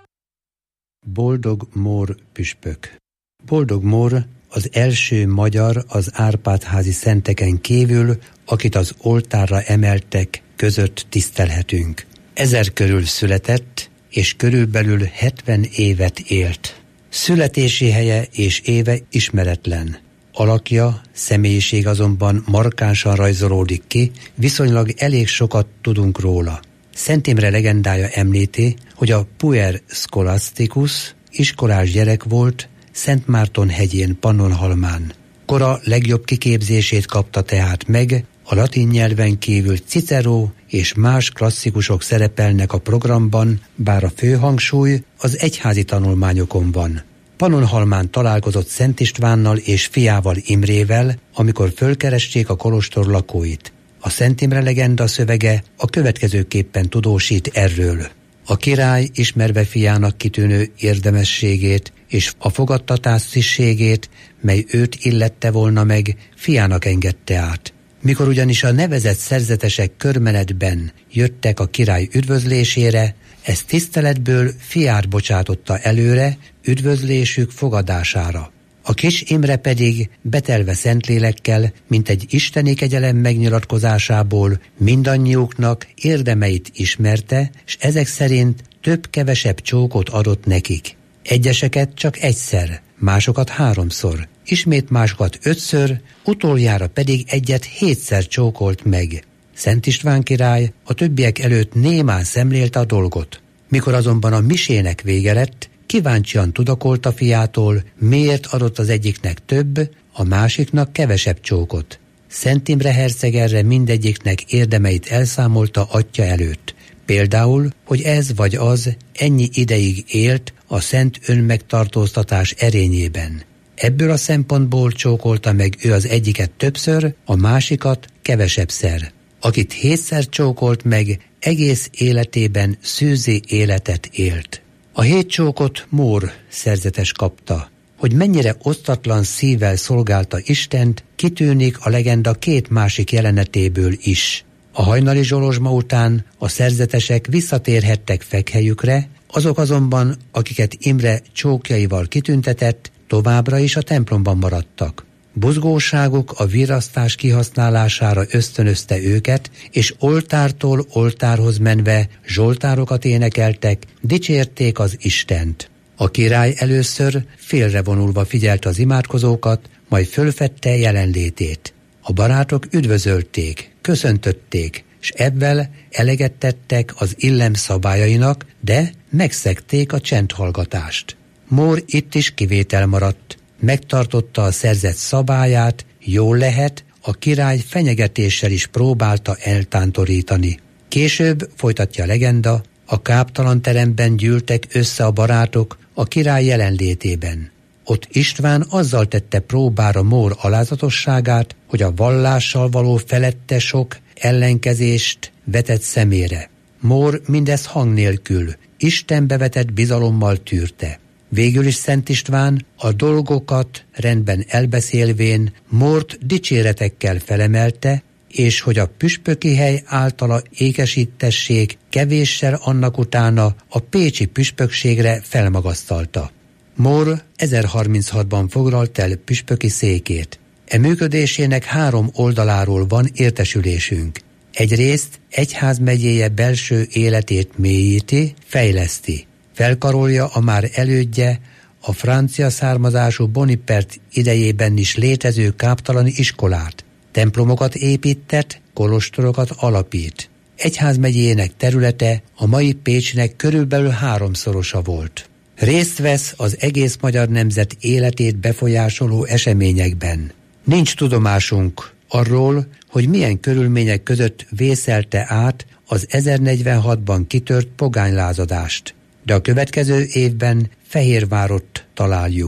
Boldog Mór püspök. Boldog Mór az első magyar az Árpád-házi szenteken kívül, akit az oltárra emeltek, között tisztelhetünk. Ezer körül született, és körülbelül hetven évet élt. Születési helye és éve ismeretlen. Alakja, személyiség azonban markánsan rajzolódik ki, viszonylag elég sokat tudunk róla. Szent Imre legendája említi, hogy a puer scholasticus iskolás gyerek volt Szent Márton hegyén, Pannonhalmán. Kora legjobb kiképzését kapta tehát meg, a latin nyelven kívül Cicero és más klasszikusok szerepelnek a programban, bár a fő hangsúly az egyházi tanulmányokon van. Pannonhalmán találkozott Szent Istvánnal és fiával Imrével, amikor fölkeresték a kolostor lakóit. A Szent Imre legenda szövege a következőképpen tudósít erről. A király, ismerve fiának kitűnő érdemességét és a fogadtatás tisztségét, mely őt illette volna meg, fiának engedte át. Mikor ugyanis a nevezett szerzetesek körmenetben jöttek a király üdvözlésére, ez tiszteletből fiát bocsátotta előre üdvözlésük fogadására. A kis Imre pedig betelve Szentlélekkel, mint egy isteni kegyelem megnyilatkozásából mindannyiuknak érdemeit ismerte, s ezek szerint több-kevesebb csókot adott nekik. Egyeseket csak egyszer, másokat háromszor, ismét másokat ötször, utoljára pedig egyet hétszer csókolt meg. Szent István király a többiek előtt némán szemlélte a dolgot. Mikor azonban a misének vége lett, kíváncsian tudakolta fiától, miért adott az egyiknek több, a másiknak kevesebb csókot. Szent Imre herceg erre mindegyiknek érdemeit elszámolta atya előtt. Például, hogy ez vagy az ennyi ideig élt a szent önmegtartóztatás erényében. Ebből a szempontból csókolta meg ő az egyiket többször, a másikat kevesebbszer. Akit hétszer csókolt meg, egész életében szűzi életet élt. A hét csókot Mór szerzetes kapta. Hogy mennyire osztatlan szívvel szolgálta Istent, kitűnik a legenda két másik jelenetéből is. A hajnali zsolozsma után a szerzetesek visszatérhettek fekhelyükre, azok azonban, akiket Imre csókjaival kitüntetett, továbbra is a templomban maradtak. Buzgóságuk a virrasztás kihasználására ösztönözte őket, és oltártól oltárhoz menve zsoltárokat énekeltek, dicsérték az Istent. A király először félrevonulva figyelte az imádkozókat, majd fölfedte jelenlétét. A barátok üdvözölték, köszöntötték, s ebben eleget tettek az illem szabályainak, de megszegték a csendhallgatást. Mór itt is kivétel maradt. Megtartotta a szerzett szabályát, jól lehet, a király fenyegetéssel is próbálta eltántorítani. Később, folytatja a legenda, a káptalan teremben gyűltek össze a barátok a király jelenlétében. Ott István azzal tette próbára Mór alázatosságát, hogy a vallással való felette sok ellenkezést vetett szemére. Mór mindez hang nélkül, Istenbe vetett bizalommal tűrte. Végül is Szent István a dolgokat rendben elbeszélvén Mórt dicséretekkel felemelte, és hogy a püspöki hely általa ékesítessék, kevéssel annak utána a pécsi püspökségre felmagasztalta. Mór ezerharminchatban foglalt el püspöki székét. E működésének három oldaláról van értesülésünk. Egyrészt egyházmegyéje belső életét mélyíti, fejleszti. Felkarolja a már elődje, a francia származású Bonipert idejében is létező káptalani iskolát. Templomokat építtet, kolostorokat alapít. Egyházmegyének területe a mai Pécsnek körülbelül háromszorosa volt. Részt vesz az egész magyar nemzet életét befolyásoló eseményekben. Nincs tudomásunk arról, hogy milyen körülmények között vészelte át az ezernegyvenhatban kitört pogánylázadást. De a következő évben Fehérvárot találjuk.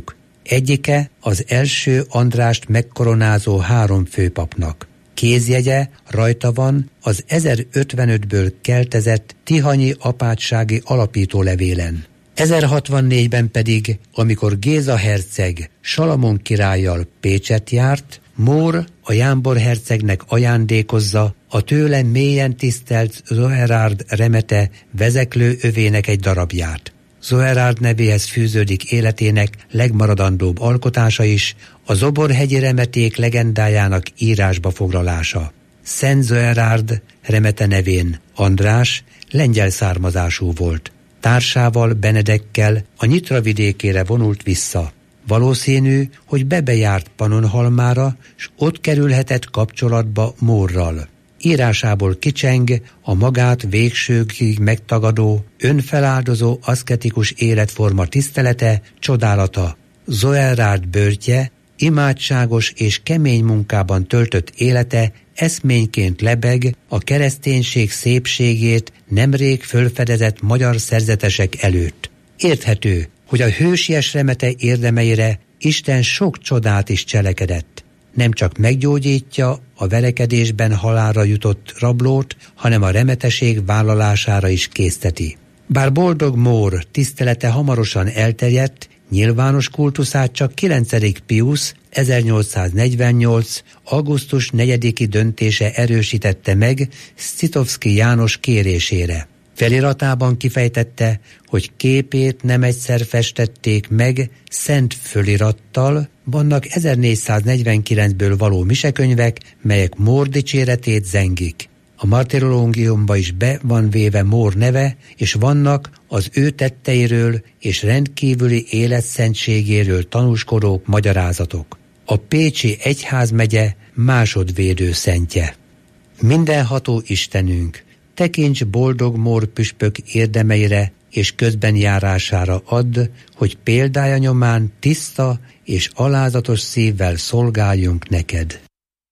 Egyike az első Andrást megkoronázó három főpapnak. Kézjegye rajta van az ezerötvenötből keltezett tihanyi apátsági alapító levélen. ezerhatvannégyben pedig, amikor Géza herceg Salamon királlyal Pécset járt, Mór a Jámbor hercegnek ajándékozza a tőle mélyen tisztelt Zoerard remete vezeklő övének egy darabját. Zoerard nevéhez fűződik életének legmaradandóbb alkotása is, a Zoborhegyi remeték legendájának írásba foglalása. Szent Zoerard remete nevén András lengyel származású volt. Társával, Benedekkel a Nyitra vidékére vonult vissza. Valószínű, hogy bebejárt Pannonhalmára, s ott kerülhetett kapcsolatba Mórral. Írásából kicseng a magát végsőkig megtagadó, önfeláldozó aszketikus életforma tisztelete, csodálata. Zoerard bőrtje, imádságos és kemény munkában töltött élete eszményként lebeg a kereszténység szépségét nemrég fölfedezett magyar szerzetesek előtt. Érthető, hogy a hősies remete érdemeire Isten sok csodát is cselekedett. Nem csak meggyógyítja a verekedésben halálra jutott rablót, hanem a remeteség vállalására is készteti. Bár boldog Mór tisztelete hamarosan elterjedt, nyilvános kultuszát csak kilencedik Piusz ezernyolcszáznegyvennyolc. augusztus negyediki döntése erősítette meg Scitovszky János kérésére. Feliratában kifejtette, hogy képét nem egyszer festették meg szent fölirattal, vannak ezernégyszáznegyvenkilencből való misekönyvek, melyek Mór dicséretét zengik. A martirológiumba is be van véve Mór neve, és vannak az ő tetteiről és rendkívüli életszentségéről tanúskodó magyarázatok. A pécsi egyházmegye másodvédő szentje. Mindenható Istenünk, tekints boldog Mór püspök érdemeire és közben járására add, hogy példája nyomán tiszta és alázatos szívvel szolgáljunk neked.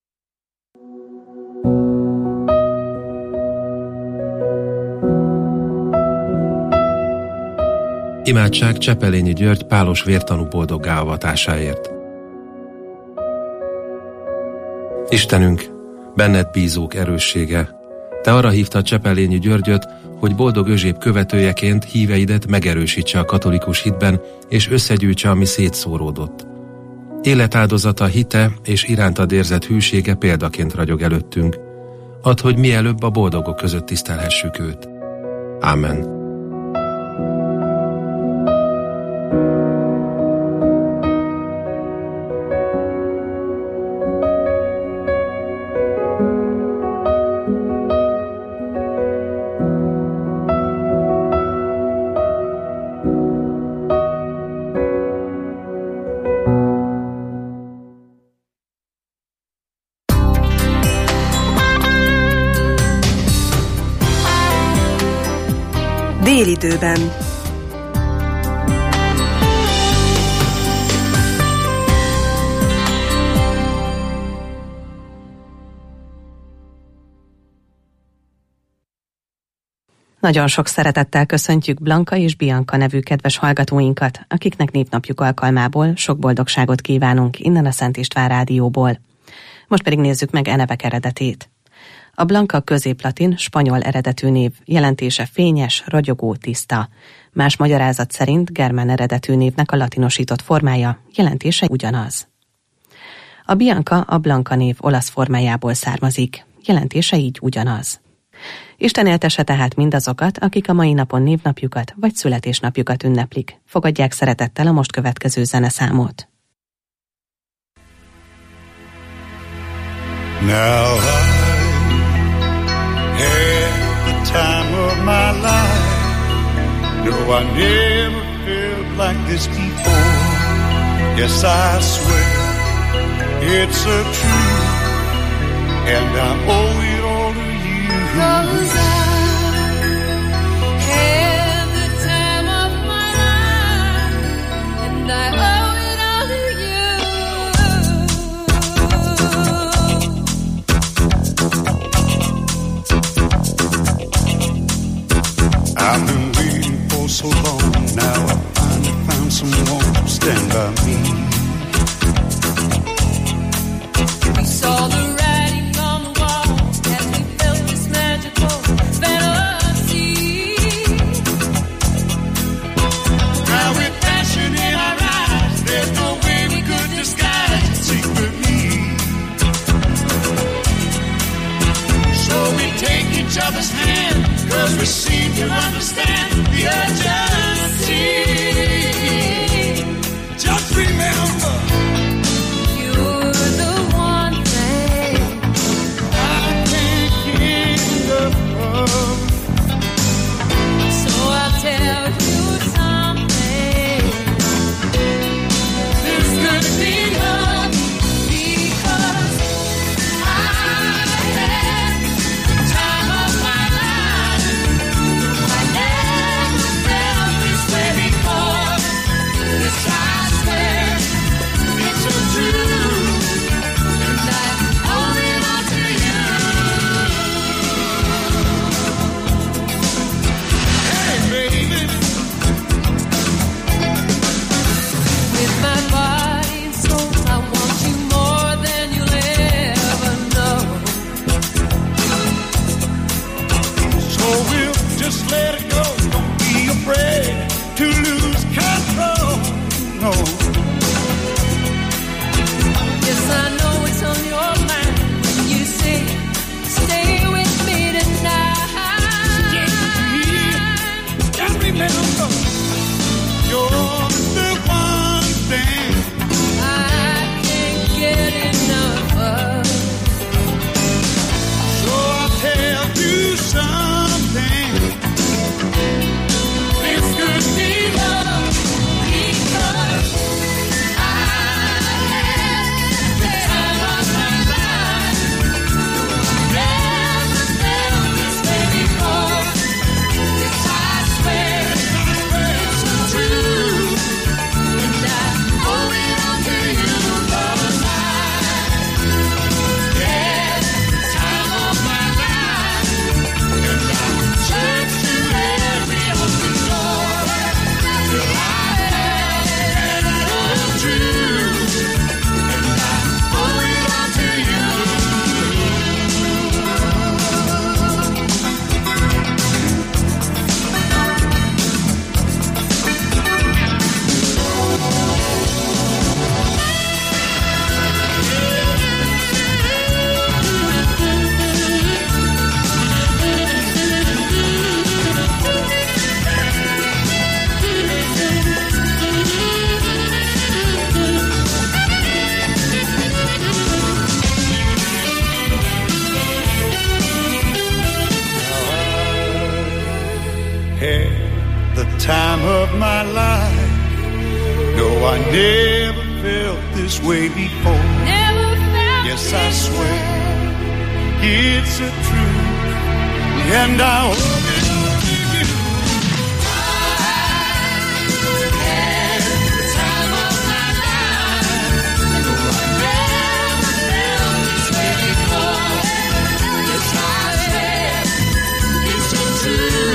Imádság Csepelényi György pálos vértanú boldoggá avatásáért. Istenünk, benned bízók erőssége, te arra hívtad Csepelényi Györgyöt, hogy boldog Özséb követőjeként híveidet megerősítse a katolikus hitben, és összegyűjtse, ami szétszóródott. Életáldozata, hite és irántad érzett hűsége példaként ragyog előttünk. Add, hogy mielőbb a boldogok között tisztelhessük őt. Ámen. Délidőben. Nagyon sok szeretettel köszöntjük Blanka és Bianca nevű kedves hallgatóinkat, akiknek névnapjuk alkalmából sok boldogságot kívánunk innen a Szent István Rádióból. Most pedig nézzük meg e nevek eredetét. A Blanka középlatin, spanyol eredetű név, jelentése fényes, ragyogó, tiszta. Más magyarázat szerint germán eredetű névnek a latinosított formája, jelentése ugyanaz. A Bianca a Blanka név olasz formájából származik, jelentése így ugyanaz. Isten éltesse tehát mindazokat, akik a mai napon névnapjukat vagy születésnapjukat ünneplik. Fogadják szeretettel a most következő zeneszámot. Now I had the time of my life. No, I never felt like this before. Yes, I swear it's a truth, and I owe it all to you. 'Cause I had the time of my life, and I owe it all to you. I've been waiting for so long, now I finally found someone to stand by me. other's hand, 'cause we seem to understand the urgency. Just remember, you're the one thing I can't get enough of. So I'll tell you something. This could be love, because I had the time of my life. I never felt this way before. Yes, I swear it's so true, and I owe it all to you. Hey, baby, with my body and soul, I want you more than you'll ever know. So we'll just let it go. Don't be afraid to lose control. No. Yes, I know it's on your mind when you say, stay with me tonight. Stay with me. And remember, you're the one thing I can't get enough of. So I'll tell you something. This could be love, because I had the time of my life. Never felt this way before. Yes, I swear it's so true, and I owe it all to you, 'cause I had the time of my life, and I searched through every open door till I had it all true, and I owe it all to you. Had the time of my life. No, I never felt this way before. Never felt yes, I swear it's a truth, and I owe it all to you. I had the time of my life. No, I never felt this way before. Yes, I swear it's so true.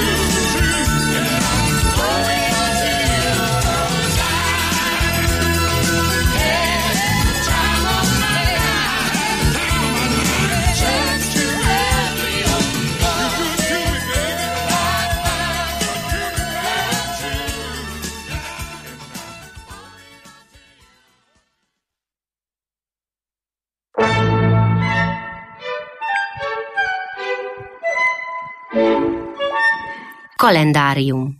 Kalendárium.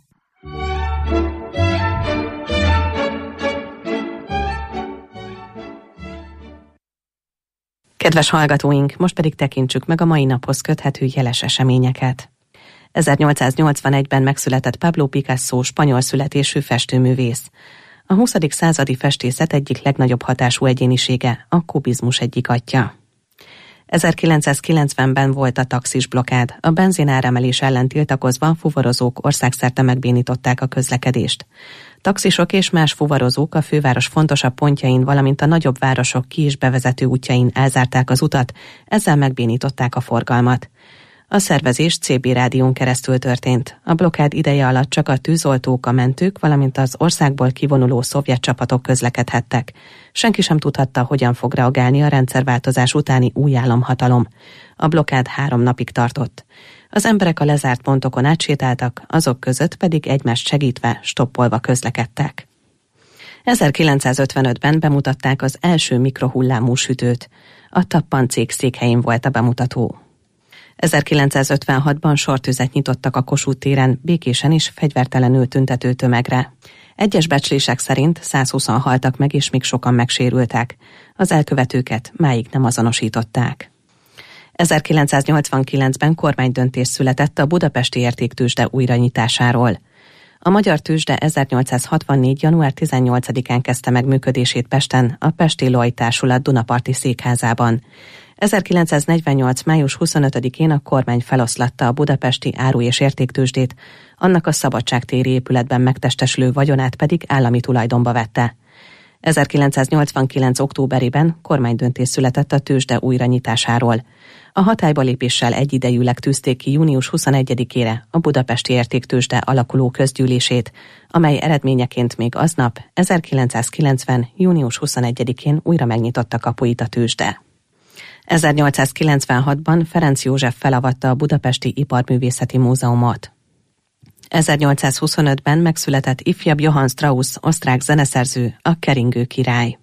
Kedves hallgatóink, most pedig tekintsük meg a mai naphoz köthető jeles eseményeket. ezernyolcszáznyolcvanegyben megszületett Pablo Picasso, spanyol születésű festőművész. A huszadik századi festészet egyik legnagyobb hatású egyénisége, a kubizmus egyik atyja. ezerkilencszázkilencvenben volt a taxis blokkád. A benzináremelés ellen tiltakozva fuvarozók országszerte megbénították a közlekedést. Taxisok és más fuvarozók a főváros fontosabb pontjain, valamint a nagyobb városok ki- és bevezető útjain elzárták az utat, ezzel megbénították a forgalmat. A szervezés cé bé rádión keresztül történt. A blokkád ideje alatt csak a tűzoltók, a mentők, valamint az országból kivonuló szovjet csapatok közlekedhettek. Senki sem tudhatta, hogyan fog reagálni a rendszerváltozás utáni új államhatalom. A blokkád három napig tartott. Az emberek a lezárt pontokon átsétáltak, azok között pedig egymást segítve, stoppolva közlekedtek. ezerkilencszázötvenötben bemutatták az első mikrohullámú sütőt. A Tappan cég székhelyén volt a bemutató. ezerkilencszázötvenhatban sortüzet nyitottak a Kossuth téren békésen és fegyvertelenül tüntető tömegre. Egyes becslések szerint százhúszan haltak meg, és még sokan megsérültek. Az elkövetőket máig nem azonosították. ezerkilencszáznyolcvankilencben kormánydöntés született a budapesti értéktőzsde újranyitásáról. A magyar tőzsde ezernyolcszázhatvannégy. január tizennyolcadikán kezdte meg működését Pesten, a Pesti Lloyd Társulat Dunaparti székházában. ezerkilencszáznegyvennyolc. május huszonötödikén a kormány feloszlatta a budapesti áru- és értéktőzsdét, annak a Szabadságtéri épületben megtestesülő vagyonát pedig állami tulajdonba vette. ezerkilencszáznyolcvankilenc. októberében kormánydöntés született a tőzsde újranyitásáról. A hatályba lépéssel egyidejűleg tűzték ki június huszonegyedikére a budapesti értéktőzsde alakuló közgyűlését, amely eredményeként még aznap, ezerkilencszázkilencven. június huszonegyedikén újra megnyitotta kapuit a tőzsde. ezernyolcszázkilencvenhatban Ferenc József felavatta a Budapesti Iparművészeti Múzeumot. ezernyolcszázhuszonötben megszületett ifjabb Johann Strauss, osztrák zeneszerző, a Keringő király.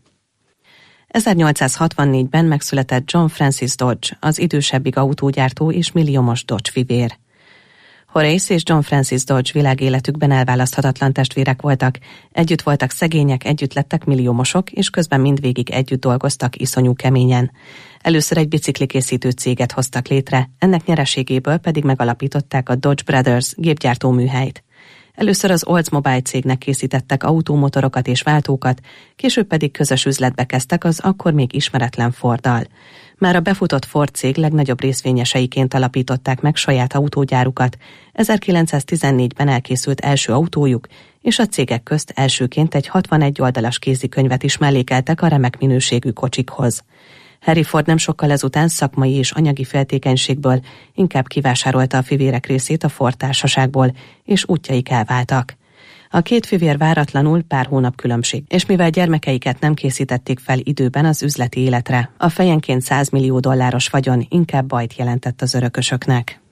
ezernyolcszázhatvannégyben megszületett John Francis Dodge, az idősebbik autógyártó és milliómos Dodge fivér. Horace és John Francis Dodge világéletükben elválaszthatatlan testvérek voltak, együtt voltak szegények, együtt lettek milliómosok, és közben mindvégig együtt dolgoztak iszonyú keményen. Először egy biciklikészítő céget hoztak létre, ennek nyereségéből pedig megalapították a Dodge Brothers gépgyártó műhelyt. Először az Oldsmobile cégnek készítettek autómotorokat és váltókat, később pedig közös üzletbe kezdtek az akkor még ismeretlen Forddal. Már a befutott Ford cég legnagyobb részvényeseiként alapították meg saját autógyárukat, ezerkilencszáztizennégyben elkészült első autójuk, és a cégek közt elsőként egy hatvanegy oldalas kézikönyvet is mellékeltek a remek minőségű kocsikhoz. Harry Ford nem sokkal ezután szakmai és anyagi féltékenységből inkább kivásárolta a fivérek részét a Ford társaságból, és útjaik elváltak. A két fivér váratlanul pár hónap különbség, és mivel gyermekeiket nem készítették fel időben az üzleti életre, a fejenként száz millió dolláros vagyon inkább bajt jelentett az örökösöknek.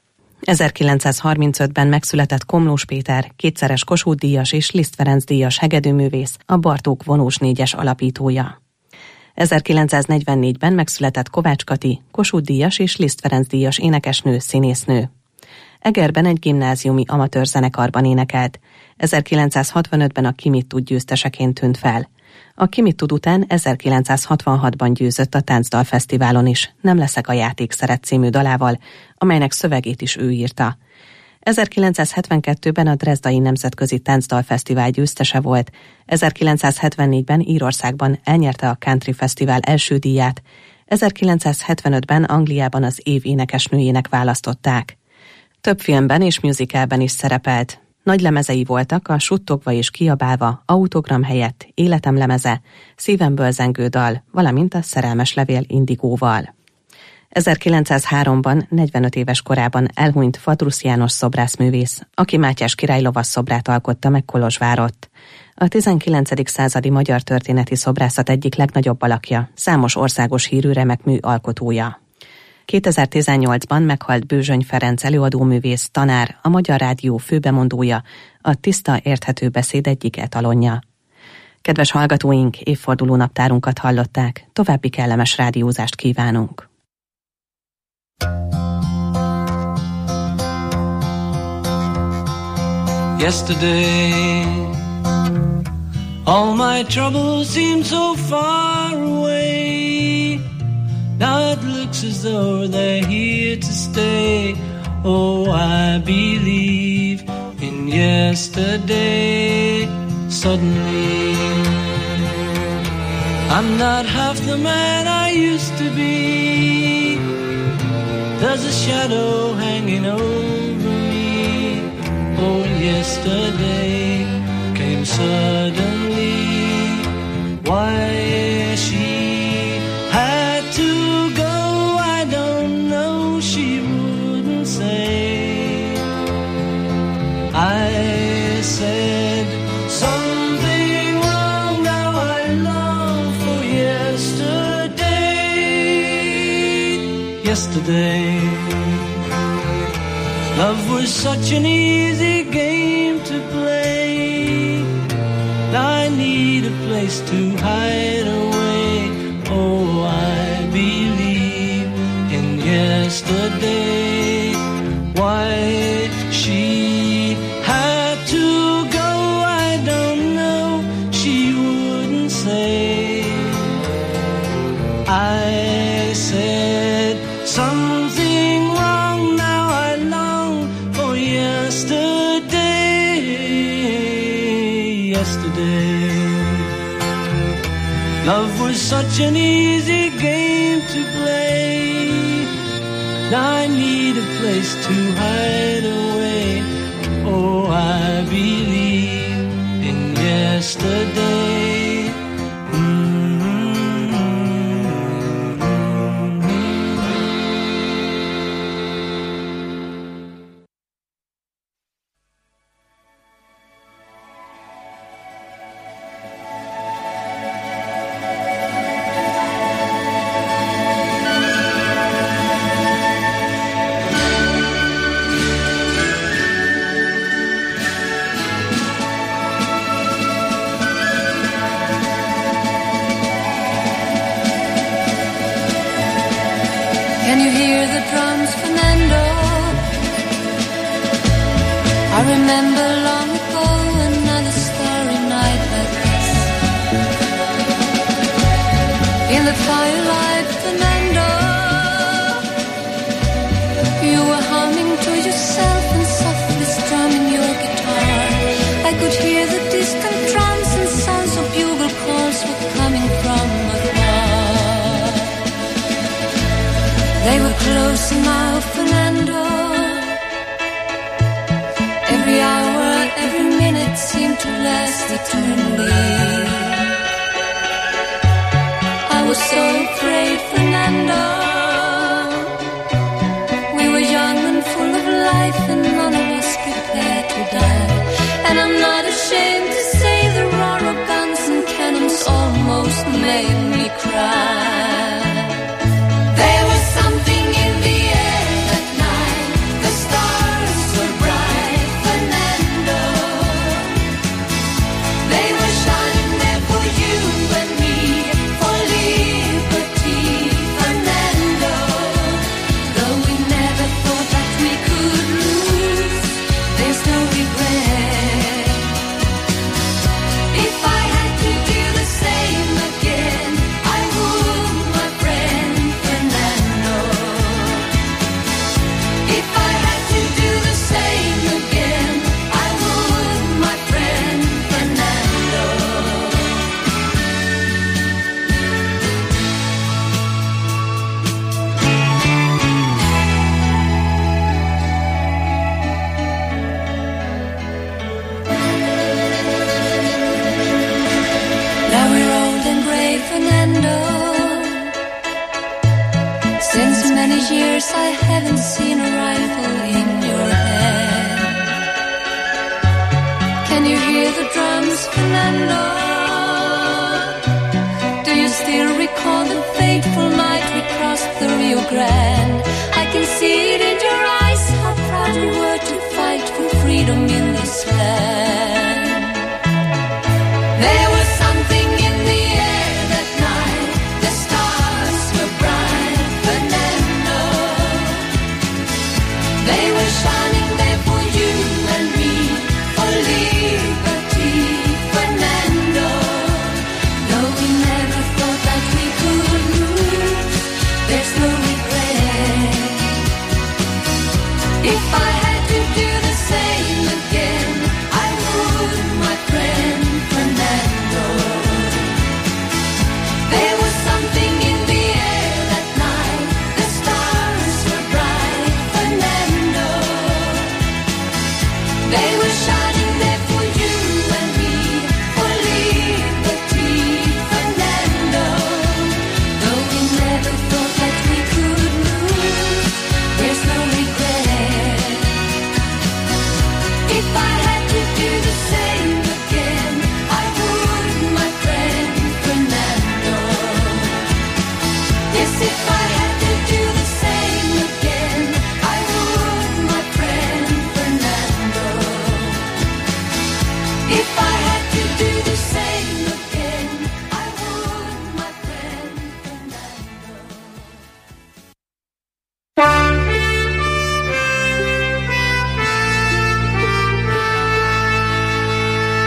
ezerkilencszázharmincötben megszületett Komlós Péter, kétszeres Kossuth-díjas és Liszt Ferenc díjas hegedűművész, a Bartók vonós négyes alapítója. ezerkilencszáznegyvennégyben megszületett Kovács Kati, Kossuth-díjas és Liszt Ferenc díjas énekesnő, színésznő. Egerben egy gimnáziumi amatőr zenekarban énekelt. ezerkilencszázhatvanötben a Ki mit tud győzteseként tűnt fel. A Ki mit tud után ezerkilencszázhatvanhatban győzött a Táncdalfesztiválon is, Nem leszek a játékszeret című dalával, amelynek szövegét is ő írta. ezerkilencszázhetvenkettőben a Dresdai Nemzetközi Táncdalfesztivál győztese volt, ezerkilencszázhetvennégyben Írországban elnyerte a Country Fesztivál első díját, ezerkilencszázhetvenötben Angliában az év énekesnőjének választották. Több filmben és musicalben is szerepelt. Nagy lemezei voltak a Suttogva és kiabálva, Autogram helyett, Életem lemeze, Szívemből zengő dal, valamint a Szerelmes levél Indigóval. ezerkilencszázháromban, negyvenöt éves korában elhunyt Fatrusz János szobrászművész, aki Mátyás király lovasszobrát alkotta meg Kolozsvárott. A tizenkilencedik századi magyar történeti szobrászat egyik legnagyobb alakja, számos országos hírű remekmű alkotója. kétezer-tizennyolcban meghalt Bőzsöny Ferenc előadóművész, tanár, a Magyar Rádió főbemondója, a tiszta, érthető beszéd egyik etalonja. Kedves hallgatóink, évforduló naptárunkat hallották, további kellemes rádiózást kívánunk. Yesterday, all my troubles seem so far away. Now it looks as though they're here to stay. Oh, I believe in yesterday. Suddenly, I'm not half the man I used to be. There's a shadow hanging over me. Oh, yesterday came suddenly. Why she had to go, I don't know, she wouldn't say. I said something wrong, now I long for yesterday. Yesterday, love was such an easy game to play. Now I need a place to hide away. Oh, I believe in yesterday. yesterday. Why she had to go, I don't know, she wouldn't say. I said something wrong, now I long for yesterday, yesterday. Love was such an easy game to play. Now I need a place to hide away. Oh, I believe in yesterday. If I